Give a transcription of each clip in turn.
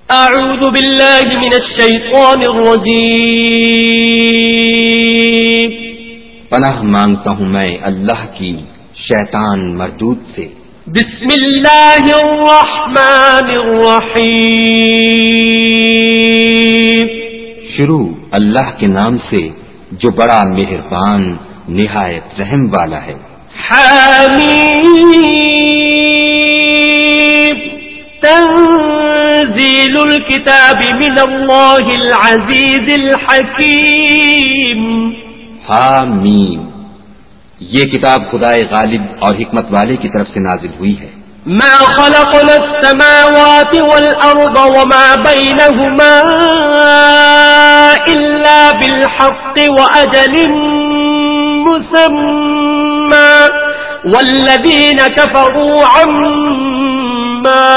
اعوذ باللہ من الشیطان الرجیم، پناہ مانگتا ہوں میں اللہ کی شیطان مردود سے۔ بسم اللہ الرحمن الرحیم، شروع اللہ کے نام سے جو بڑا مہربان نہایت رحم والا ہے۔ حمیم، تنزیل الکتاب من اللہ العزیز الحکیم۔ حامیم، یہ کتاب خدائے غالب اور حکمت والے کی طرف سے نازل ہوئی ہے۔ ما خلقنا السماوات والأرض وما بينهما إلا بالحق وأجل مسمى والذين كفروا عما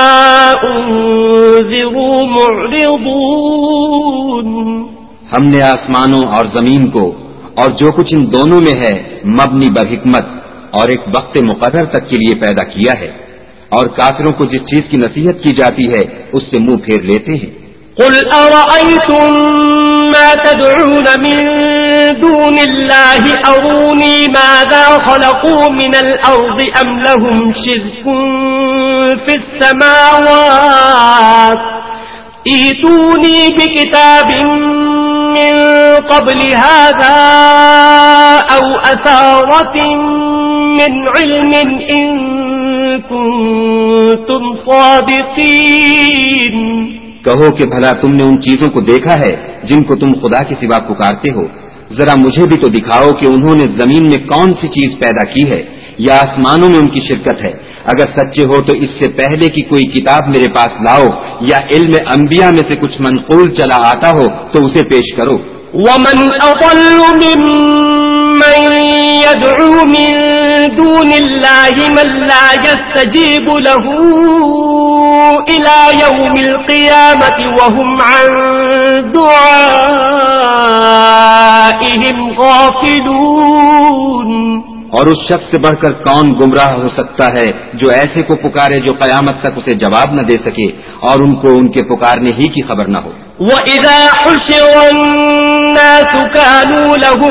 أنذروا معرضون۔ ہم نے آسمانوں اور زمین کو اور جو کچھ ان دونوں میں ہے مبنی بر حکمت اور ایک وقت مقرر تک کے لیے پیدا کیا ہے، اور کافروں کو جس چیز کی نصیحت کی جاتی ہے اس سے منہ پھیر لیتے ہیں۔ قل أرأيتم ما تدعون من دون الله أروني ماذا خلقوا من الأرض أم لهم شرك في السماوات ائتوني بكتاب من قبل هذا أو أثارة من علم إن كنتم صادقين۔ کہو کہ بھلا تم نے ان چیزوں کو دیکھا ہے جن کو تم خدا کے سوا پکارتے ہو؟ ذرا مجھے بھی تو دکھاؤ کہ انہوں نے زمین میں کون سی چیز پیدا کی ہے یا آسمانوں میں ان کی شرکت ہے۔ اگر سچے ہو تو اس سے پہلے کی کوئی کتاب میرے پاس لاؤ، یا علم انبیاء میں سے کچھ منقول چلا آتا ہو تو اسے پیش کرو۔ ومن أضل ممن يدعو من دون الله من لا يستجيب له إلى يوم القيامة وهم عن دعائهم غافلون۔ اور اس شخص سے بڑھ کر کون گمراہ ہو سکتا ہے جو ایسے کو پکارے جو قیامت تک اسے جواب نہ دے سکے اور ان کو ان کے پکارنے ہی کی خبر نہ ہو۔ وَإِذَا حُشِرَ النَّاسُ كَانُوا لَهُمْ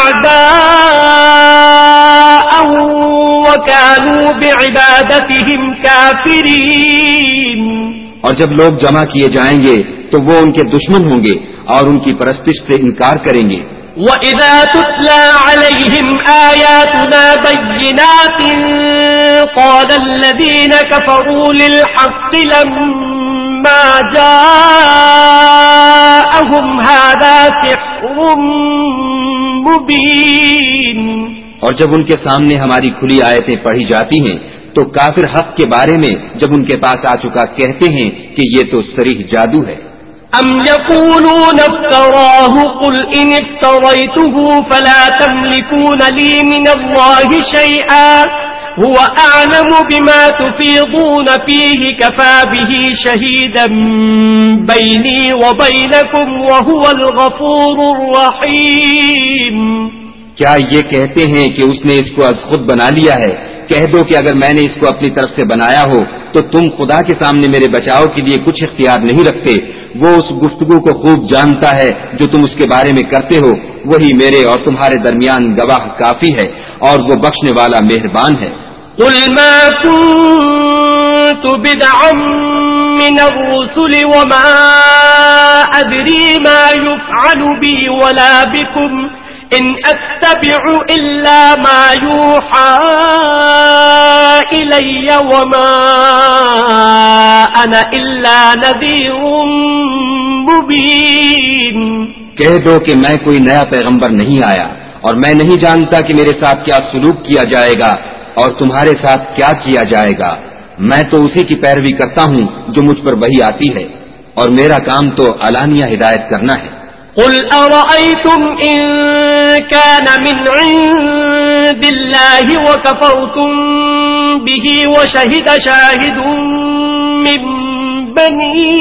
أَعْدَاءً وَكَانُوا بِعِبَادَتِهِمْ كَافِرِينَ۔ اور جب لوگ جمع کیے جائیں گے تو وہ ان کے دشمن ہوں گے اور ان کی پرستش سے انکار کریں گے۔ وَإِذَا تُتْلَى عَلَيْهِمْ آيَاتُنَا بَيِّنَاتٍ قَالَ الَّذِينَ كَفَرُوا لِلْحَقِّ لَمَّا جَاءَهُمْ هَذَا سِحْرٌ مُبِينٌ۔ اور جب ان کے سامنے ہماری کھلی آیتیں پڑھی جاتی ہیں تو کافر حق کے بارے میں جب ان کے پاس آ چکا کہتے ہیں کہ یہ تو صریح جادو ہے۔ ام یقولون افتراه قل ان افتریته فلا تملكون لي من الله شيئا هو اعلم بما تفيضون فيه كفى به شهيدا بيني وبينكم وهو الغفور الرحيم۔ کیا یہ کہتے ہیں کہ اس نے اس کو از خود بنا لیا ہے؟ کہہ دو کہ اگر میں نے اس کو اپنی طرف سے بنایا ہو تو تم خدا کے سامنے میرے بچاؤ کے لیے کچھ اختیار نہیں رکھتے۔ وہ اس گفتگو کو خوب جانتا ہے جو تم اس کے بارے میں کرتے ہو، وہی میرے اور تمہارے درمیان گواہ کافی ہے اور وہ بخشنے والا مہربان ہے۔ قل ما كنت بدعا من الرسل وما أدري ما يفعل بي ولا بكم إن أتبع إلا ما يوحى إلي وما أنا إلا نذير مبين۔ کہہ دو کہ میں کوئی نیا پیغمبر نہیں آیا اور میں نہیں جانتا کہ میرے ساتھ کیا سلوک کیا جائے گا اور تمہارے ساتھ کیا کیا جائے گا۔ میں تو اسی کی پیروی کرتا ہوں جو مجھ پر وحی آتی ہے، اور میرا کام تو علانیہ ہدایت کرنا ہے۔ قل أرأيتم إن كان من عند الله وكفرتم به وشهد شاهد من بني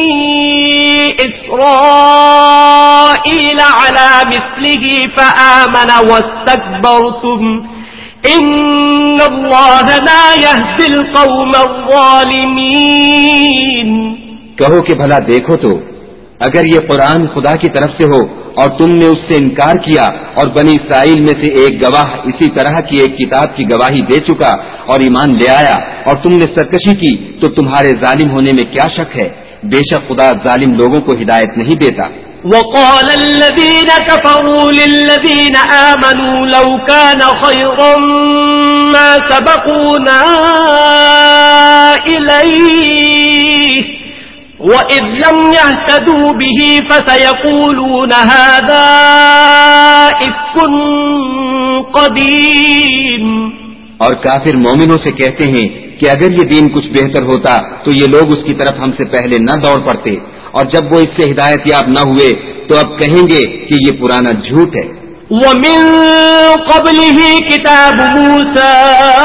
إسرائيل على مثله فآمن واستكبرتم إن الله لا يهدي القوم الظالمين۔ کہو کہ بھلا دیکھو تو اگر یہ قرآن خدا کی طرف سے ہو اور تم نے اس سے انکار کیا اور بنی اسرائیل میں سے ایک گواہ اسی طرح کی ایک کتاب کی گواہی دے چکا اور ایمان لے آیا اور تم نے سرکشی کی تو تمہارے ظالم ہونے میں کیا شک ہے؟ بے شک خدا ظالم لوگوں کو ہدایت نہیں دیتا۔ وقال الذين كفروا للذين آمنوا لو كان خيرا ما سبقونا إليه وإذ لم يهتدوا به فسيقولون هذا إفك قديم۔ اور کافر مومنوں سے کہتے ہیں کہ اگر یہ دین کچھ بہتر ہوتا تو یہ لوگ اس کی طرف ہم سے پہلے نہ دوڑ پڑتے، اور جب وہ اس سے ہدایت یاب نہ ہوئے تو اب کہیں گے کہ یہ پرانا جھوٹ ہے۔ وَمِن قَبْلِهِ كِتَابُ مُوسَى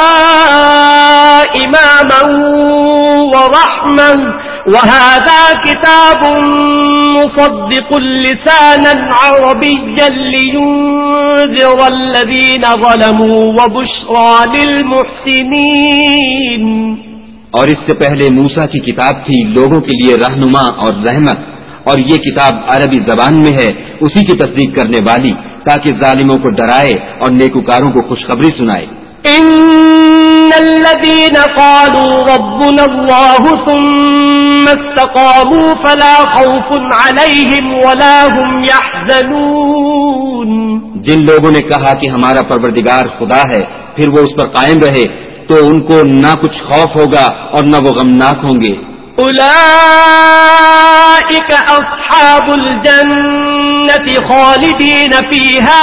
إِمَامًا وَرَحْمَةً وَهَذَا كِتَابٌ مُصَدِّقٌ لِسَانًا عَرَبِيًّا لِيُنذِرَ الَّذِينَ ظَلَمُوا وَبُشْرَى لِلْمُحْسِنِينَ۔ اور اس سے پہلے موسیٰ کی کتاب تھی لوگوں کے لیے رہنما اور رحمت، اور یہ کتاب عربی زبان میں ہے اسی کی تصدیق کرنے والی، تاکہ ظالموں کو ڈرائے اور نیکوکاروں کو خوشخبری سنائے۔ ان الذين قالوا ربنا الله ثم استقاموا فلا خوف عليهم ولا هم يحزنون۔ جن لوگوں نے کہا کہ ہمارا پروردگار خدا ہے پھر وہ اس پر قائم رہے تو ان کو نہ کچھ خوف ہوگا اور نہ وہ غمناک ہوں گے۔ اولئك اصحاب الجنة خالدين فيها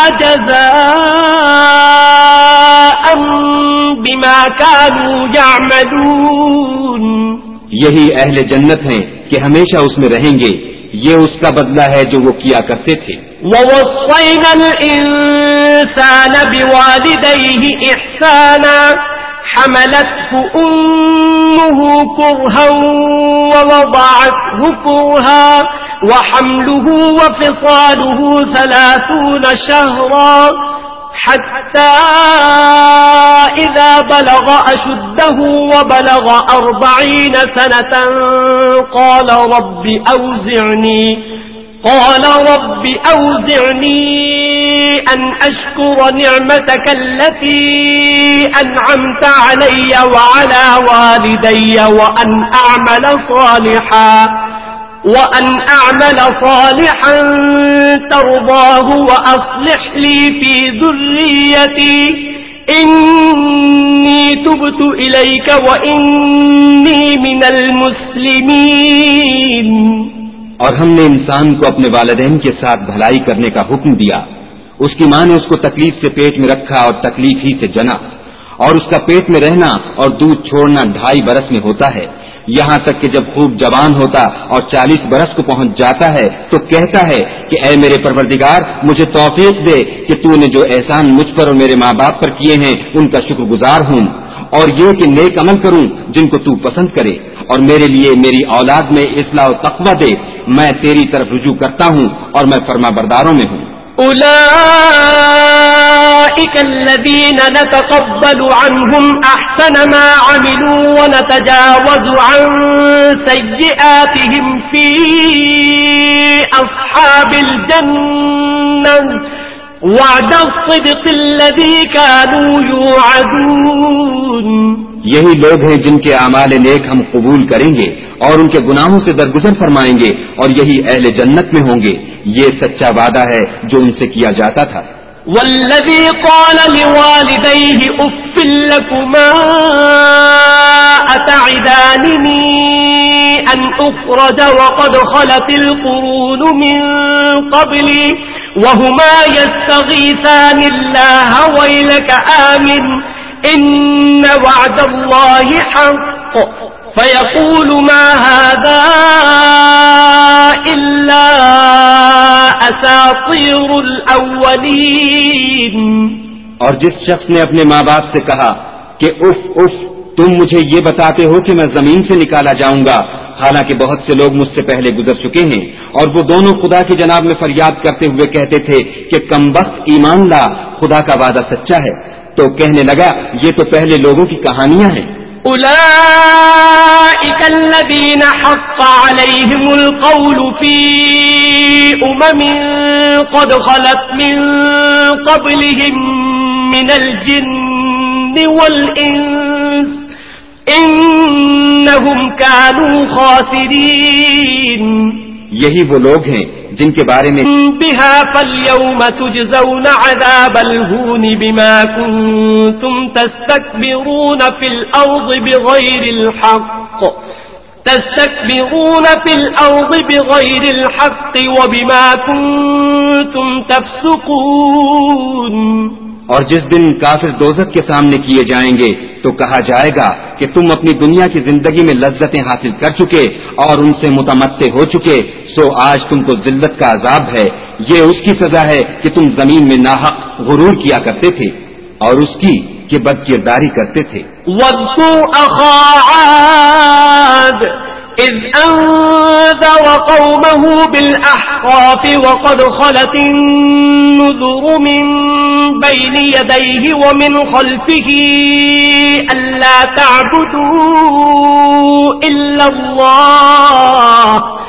جزاء بما كانوا يعملون۔ یہی اہل جنت ہیں کہ ہمیشہ اس میں رہیں گے، یہ اس کا بدلہ ہے جو وہ کیا کرتے تھے۔ ووصينا الإنسان بوالديه إحسانا حملته أمه كرها ووضعته كرها وحمله وفصاله 30 شهرا حتى إذا بلغ أشده وبلغ 40 سنة قال رب أوزعني أن أشكر نعمتك التي أنعمت علي وعلى والدي وأن أعمل صالحا ترضاه وأصلح لي في ذريتي إني تبت إليك وإني من المسلمين۔ اور ہم نے انسان کو اپنے والدین کے ساتھ بھلائی کرنے کا حکم دیا۔ اس کی ماں نے اس کو تکلیف سے پیٹ میں رکھا اور تکلیف ہی سے جنا، اور اس کا پیٹ میں رہنا اور دودھ چھوڑنا 2.5 برس میں ہوتا ہے، یہاں تک کہ جب خوب جوان ہوتا اور 40 برس کو پہنچ جاتا ہے تو کہتا ہے کہ اے میرے پروردگار مجھے توفیق دے کہ تو نے جو احسان مجھ پر اور میرے ماں باپ پر کیے ہیں ان کا شکر گزار ہوں، اور یہ کہ نیک عمل کروں جن کو تو پسند کرے، اور میرے لیے میری اولاد میں اصلاح و تقوی دے، میں تیری طرف رجوع کرتا ہوں اور میں فرما برداروں میں ہوں۔ أولئك الذين نتقبل عنهم أحسن ما عملوا ونتجاوز عن سيئاتهم في أصحاب الجنة وعد الصدق الذي كانوا يوعدون۔ یہی لوگ ہیں جن کے اعمال نیک ہم قبول کریں گے اور ان کے گناہوں سے درگزر فرمائیں گے، اور یہی اہل جنت میں ہوں گے، یہ سچا وعدہ ہے جو ان سے کیا جاتا تھا۔ والذي قال لوالديه أف لكما أتعدانني أن أخرج وقد خلت القرون من قبلي وهما يستغيثان الله ويلك آمن إن وعد الله حق فيقول ما هذا إلا أساطير الأولين۔ اور جس شخص نے اپنے ماں باپ سے کہا کہ اف اف تم مجھے یہ بتاتے ہو کہ میں زمین سے نکالا جاؤں گا، حالانکہ بہت سے لوگ مجھ سے پہلے گزر چکے ہیں، اور وہ دونوں خدا کی جناب میں فریاد کرتے ہوئے کہتے تھے کہ کمبخت ایمان لا، خدا کا وعدہ سچا ہے، تو کہنے لگا یہ تو پہلے لوگوں کی کہانیاں ہیں۔ أولئك الذين حق عليهم القول في قد خلت من قبلهم من الجن والإنس إنهم كانوا خاسرين. یہی وہ لوگ ہیں جن کے بارے میں بها فاليوم تجزون عذاب الهون بما كنتم تستكبرون في الأرض بغير الحق وبما كنتم تفسقون. اور جس دن کافر دوزخ کے سامنے کیے جائیں گے تو کہا جائے گا کہ تم اپنی دنیا کی زندگی میں لذتیں حاصل کر چکے اور ان سے متمتع ہو چکے، سو آج تم کو ذلت کا عذاب ہے. یہ اس کی سزا ہے کہ تم زمین میں ناحق غرور کیا کرتے تھے اور اس کی کہ بد کرداری کرتے تھے. وَاذْكُرْ أَخَا عَادٍ إِذْ أَنذَرَ قَوْمَهُ بِالْأَحْقَافِ وَقَدْ خَلَتِ النُّذُرُ مِنْ بَيْنِ يَدَيْهِ وَمِنْ خَلْفِهِ أَلَّا تَعْبُدُوا إِلَّا اللَّهَ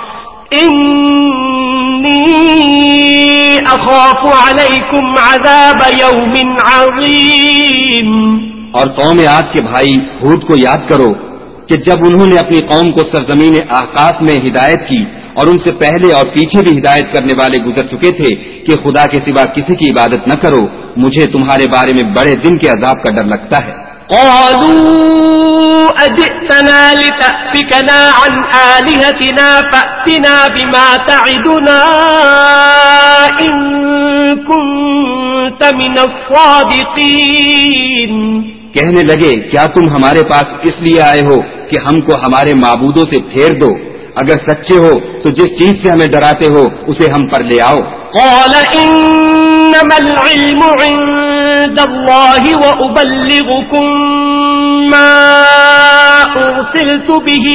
إِنِّي أَخَافُ عَلَيْكُمْ عَذَابَ يَوْمٍ عَظِيمٍ. اور قوم عاد کے بھائی ہود کو یاد کرو کہ جب انہوں نے اپنی قوم کو سرزمین احقاف میں ہدایت کی اور ان سے پہلے اور پیچھے بھی ہدایت کرنے والے گزر چکے تھے کہ خدا کے سوا کسی کی عبادت نہ کرو، مجھے تمہارے بارے میں بڑے دن کے عذاب کا ڈر لگتا ہے. قالوا أجئتنا لتأفكنا عن آلهتنا فأتنا بما تعدنا إن كنت من الصادقين. کہنے لگے کیا تم ہمارے پاس اس لیے آئے ہو کہ ہم کو ہمارے معبودوں سے پھیر دو؟ اگر سچے ہو تو جس چیز سے ہمیں ڈراتے ہو اسے ہم پر لے آؤ. قال انما العلم عند الله وأبلغكم ما أرسلت به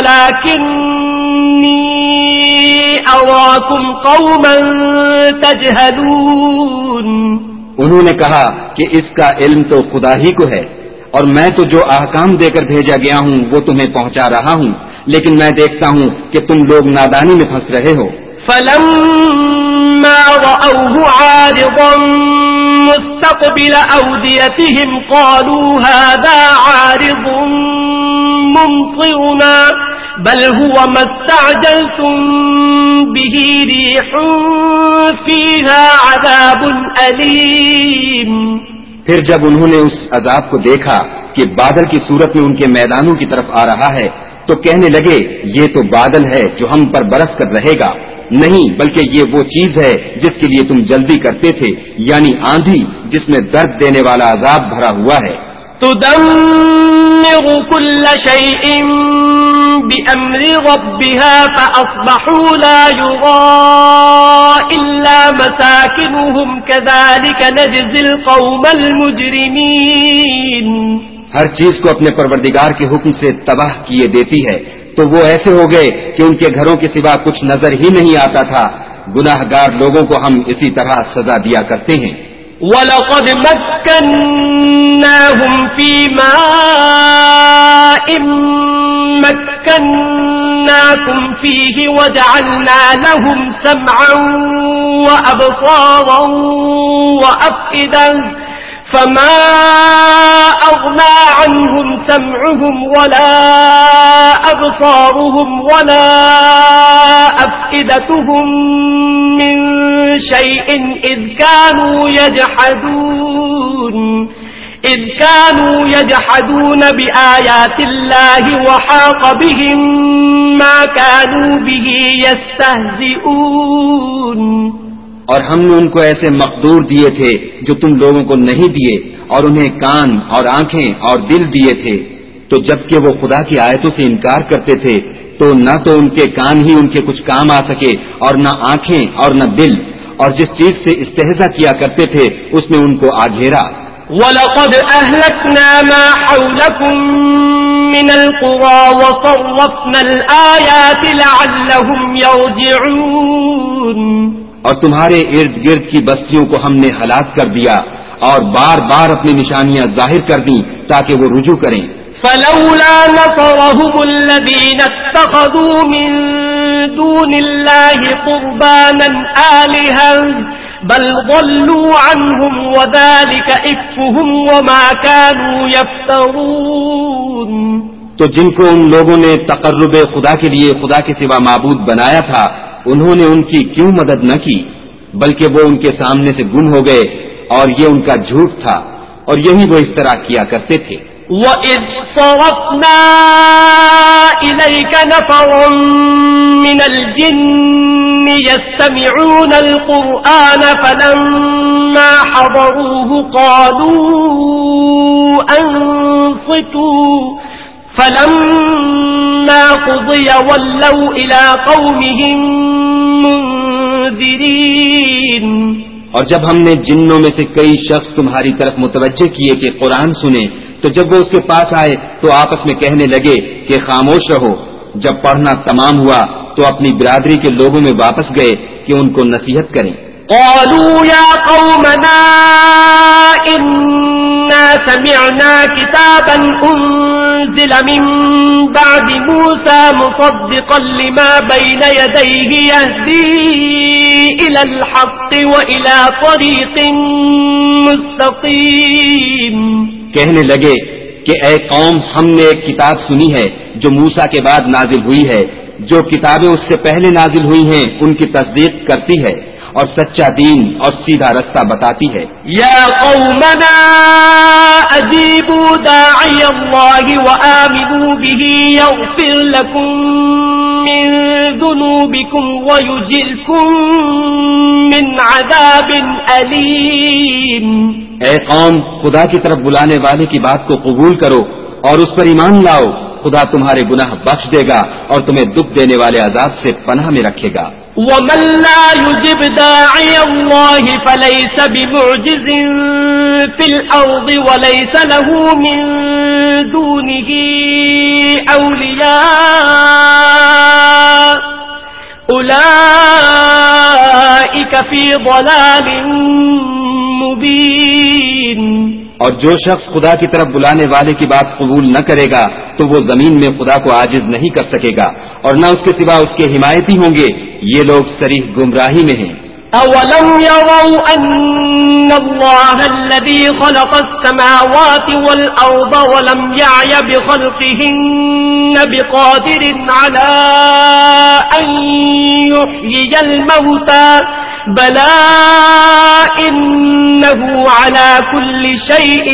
ولكني أراكم قوما تجهلون. انہوں نے کہا کہ اس کا علم تو خدا ہی کو ہے اور میں تو جو احکام دے کر بھیجا گیا ہوں وہ تمہیں پہنچا رہا ہوں، لیکن میں دیکھتا ہوں کہ تم لوگ نادانی میں پھنس رہے ہو. فلما رأوه عارضا مستقبل أوديتهم قالوا هذا عارض ممطرنا بل هو ما استعجلتم به ريح فيها عذاب أليم. پھر جب انہوں نے اس عذاب کو دیکھا کہ بادل کی صورت میں ان کے میدانوں کی طرف آ رہا ہے تو کہنے لگے یہ تو بادل ہے جو ہم پر برس کر رہے گا، نہیں بلکہ یہ وہ چیز ہے جس کے لیے تم جلدی کرتے تھے، یعنی آندھی جس میں درد دینے والا عذاب بھرا ہوا ہے. تدمر كل شيء بأمر ربها فأصبحوا لا يرى إلا مساكنهم كذلك نجزي القوم المجرمين. ہر چیز کو اپنے پروردگار کے حکم سے تباہ کیے دیتی ہے، تو وہ ایسے ہو گئے کہ ان کے گھروں کے سوا کچھ نظر ہی نہیں آتا تھا. گناہگار لوگوں کو ہم اسی طرح سزا دیا کرتے ہیں. وَلَقَدْ مَكَّنَّاهُمْ فِي مَاءٍ مَكَّنَّاكُمْ فِيهِ وَجَعَلْنَا لَهُمْ سَمْعًا وَأَبْصَارًا وَأَفْئِدَةً فما أغنى عنهم سمعهم ولا أبصارهم ولا أفئدتهم من شيء إذ كانوا يجحدون بآيات الله وحاق بهم ما كانوا به يستهزئون. اور ہم نے ان کو ایسے مقدور دیے تھے جو تم لوگوں کو نہیں دیے، اور انہیں کان اور آنکھیں اور دل دیے تھے، تو جبکہ وہ خدا کی آیتوں سے انکار کرتے تھے تو نہ تو ان کے کان ہی ان کے کچھ کام آ سکے اور نہ آنکھیں اور نہ دل، اور جس چیز سے استہزا کیا کرتے تھے اس نے ان کو آ گھیرا. وَلَقَدْ أَهْلَكْنَا مَا حَوْلَكُمْ مِنَ الْقُرَى وَصَرَّفْنَا الْآيَاتِ لَعَلَّهُمْ يَرْجِعُونَ. اور تمہارے ارد گرد کی بستیوں کو ہم نے ہلاک کر دیا اور بار بار اپنی نشانیاں ظاہر کر دیں تاکہ وہ رجوع کریں. فلولا نصرهم الذين اتخذوا من دون الله قربانا آلهة بل ضلوا عنهم وذلك إفكهم وما كانوا يفترون. تو جن کو ان لوگوں نے تقرب خدا کے لیے خدا کے سوا معبود بنایا تھا انہوں نے ان کی کیوں مدد نہ کی بلکہ وہ ان کے سامنے سے گم ہو گئے اور یہ ان کا جھوٹ تھا اور یہی وہ اس طرح کیا کرتے تھے. وَإِذْ صَرَفْنَا إِلَيْكَ نَفَرًا مِنَ الْجِنِّ يَسْتَمِعُونَ الْقُرْآنَ فَلَمَّا حَضَرُوهُ قَالُوا أَنصِتُوا فَلَمَّا قُضِيَ وَلَّوْا إِلَى قَوْمِهِمْ مُنذِرِينَ. اور جب ہم نے جنوں میں سے کئی شخص تمہاری طرف متوجہ کیے کہ قرآن سنیں تو جب وہ اس کے پاس آئے تو آپس میں کہنے لگے کہ خاموش رہو. جب پڑھنا تمام ہوا تو اپنی برادری کے لوگوں میں واپس گئے کہ ان کو نصیحت کریں. قالوا يا قومنا إنا سمعنا كتابا أنزل من بعد موسى مصدقا لما بين يديه يهدي إلى الحق وإلى طريق مستقيم. کہنے لگے کہ اے قوم ہم نے ایک کتاب سنی ہے جو موسیٰ کے بعد نازل ہوئی ہے جو کتابیں اس سے پہلے نازل ہوئی ہیں ان کی تصدیق کرتی ہے اور سچا دین اور سیدھا رستہ بتاتی ہے. یا قومنا اجیبوا داعی اللہ وآمنوا به یغفر لکم من ذنوبکم ویجرکم من عذاب علیم. اے قوم خدا کی طرف بلانے والے کی بات کو قبول کرو اور اس پر ایمان لاؤ. خدا تمہارے گناہ بخش دے گا اور تمہیں دکھ دینے والے عذاب سے پناہ میں رکھے گا. وَمَن لَّا يُجِبْ دَاعِيَ اللَّهِ فَلَيْسَ بِمُعْجِزٍ فِي الْأَرْضِ وَلَيْسَ لَهُ مِن دُونِهِ أَوْلِيَاءُ أُولَٰئِكَ فِي ضَلَالٍ مُّبِينٍ. اور جو شخص خدا کی طرف بلانے والے کی بات قبول نہ کرے گا تو وہ زمین میں خدا کو عاجز نہیں کر سکے گا اور نہ اس کے سوا اس کے حمایتی ہوں گے. یہ لوگ صریح گمراہی میں ہیں. اولم يروا ان الله الذي خلق السماوات والارض ولم يعي بخلقهن بقادر على ان يحيي الموتى بلى انه على كل شيء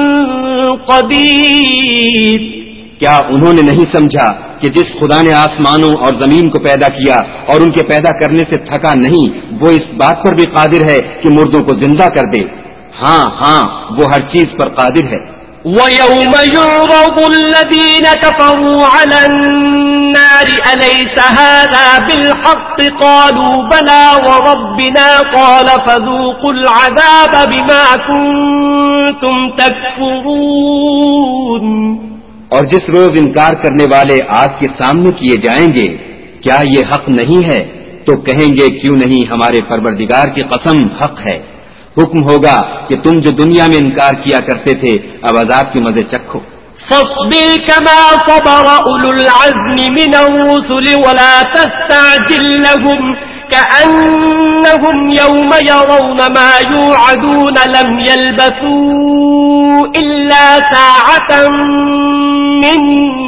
قدير. کیا انہوں نے نہیں سمجھا کہ جس خدا نے آسمانوں اور زمین کو پیدا کیا اور ان کے پیدا کرنے سے تھکا نہیں وہ اس بات پر بھی قادر ہے کہ مردوں کو زندہ کر دے. ہاں ہاں وہ ہر چیز پر قادر ہے. وَيَوْمَ يُعْرَضُ الَّذِينَ كَفَرُوا عَلَى النَّارِ أَلَيْسَ هَذَا بِالْحَقِّ قَالُوا بَلَى وَرَبِّنَا قَالَ فَذُوقُوا الْعَذَابَ بِمَا كُنتُمْ تَكْفُرُونَ. اور جس روز انکار کرنے والے آگ کے سامنے کیے جائیں گے کیا یہ حق نہیں ہے تو کہیں گے کیوں نہیں ہمارے پروردگار کی قسم حق ہے. حکم ہوگا کہ تم جو دنیا میں انکار کیا کرتے تھے اب عذاب کے مزے چکھو. فاصبر كما صبر أولو العزم من الرسل ولا تستعجل لهم كأنهم يوم يرون ما يوعدون لم يلبثوا إلا ساعة من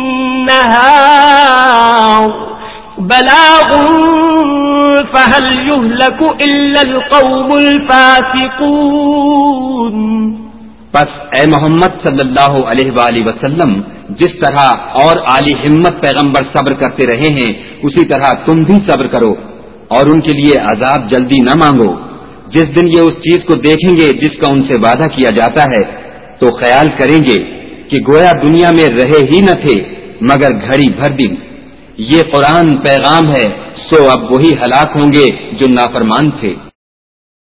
نهار بلاغ فهل يهلك إلا القوم الفاسقون. پس اے محمد صلی اللہ علیہ وآلہ وسلم جس طرح اور عالی ہمت پیغمبر صبر کرتے رہے ہیں اسی طرح تم بھی صبر کرو اور ان کے لیے عذاب جلدی نہ مانگو. جس دن یہ اس چیز کو دیکھیں گے جس کا ان سے وعدہ کیا جاتا ہے تو خیال کریں گے کہ گویا دنیا میں رہے ہی نہ تھے مگر گھڑی بھر دن. یہ قرآن پیغام ہے سو اب وہی ہلاک ہوں گے جو نافرمان تھے.